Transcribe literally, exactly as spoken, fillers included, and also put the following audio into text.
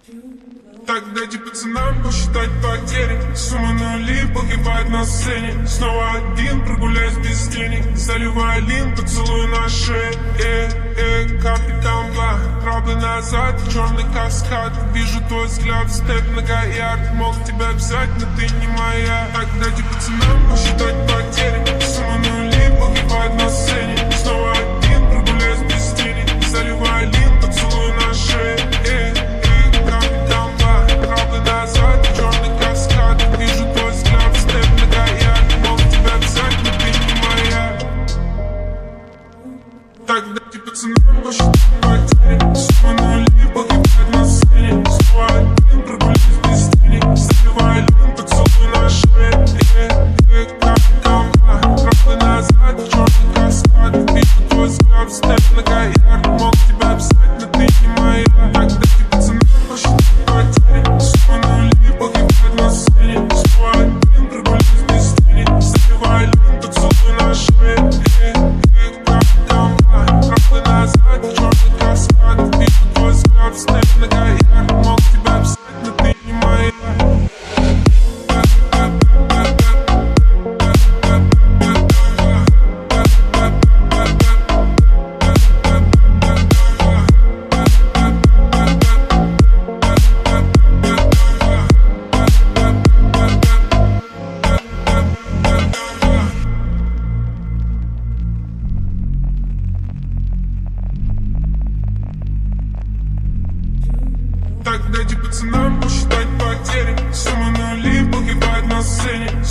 Так дайте пацанам посчитать потери. Сумма нули погибает на сцене. Снова один, прогуляюсь без денег. Заливаю лин, поцелуй на шее. Э, э, капитан Бла. Траблы назад, черный каскад. Вижу твой взгляд, степ нога ярд. Мог тебя взять, но ты не моя. Так дайте пацанам посчитать потери. Сумма нули погибает на сцене. Снова один, прогуляюсь без денег. Заливаю лин, поцелуй на шее. Э, так дайте пацанам посчитать потери. Сумма нули погибает на сцене. Снова один, прогуляюсь без денег. Заливаю лин, поцелуй на шее. Э, э, капитан Бла. Траблы назад, черный каскад. Вижу твой взгляд, степ нога ярд. Мог тебя взять, но ты не моя. Так дайте пацанам посчитать потери. Сумма нули погибает на сцене. Снова один, прогуляюсь без денег. Заливаю лин, поцелуй на шее. Э, э, капитан Бла. Траблы назад, черный каскад. Вижу твой взгляд, степ нога ярд. Мог тебя взять, но ты не моя. Так дайте пацанам посчитать потери. Сумма нули погибает на сцене.